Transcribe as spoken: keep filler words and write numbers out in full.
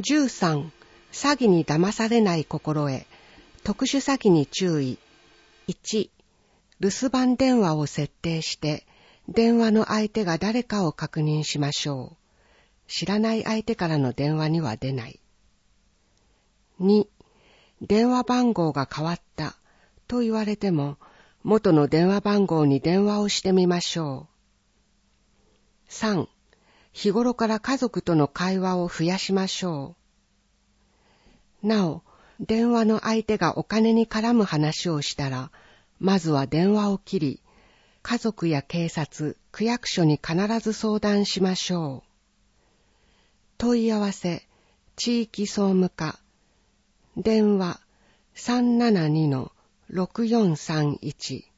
じゅうさん、詐欺に騙されない心得。特殊詐欺に注意。いち、留守番電話を設定して、電話の相手が誰かを確認しましょう。知らない相手からの電話には出ない。に、電話番号が変わったと言われても、元の電話番号に電話をしてみましょう。さん、日頃から家族との会話を増やしましょう。なお、電話の相手がお金に絡む話をしたら、まずは電話を切り、家族や警察、区役所に必ず相談しましょう。問い合わせ、地域総務課、電話 さんななにのろくよんさんいち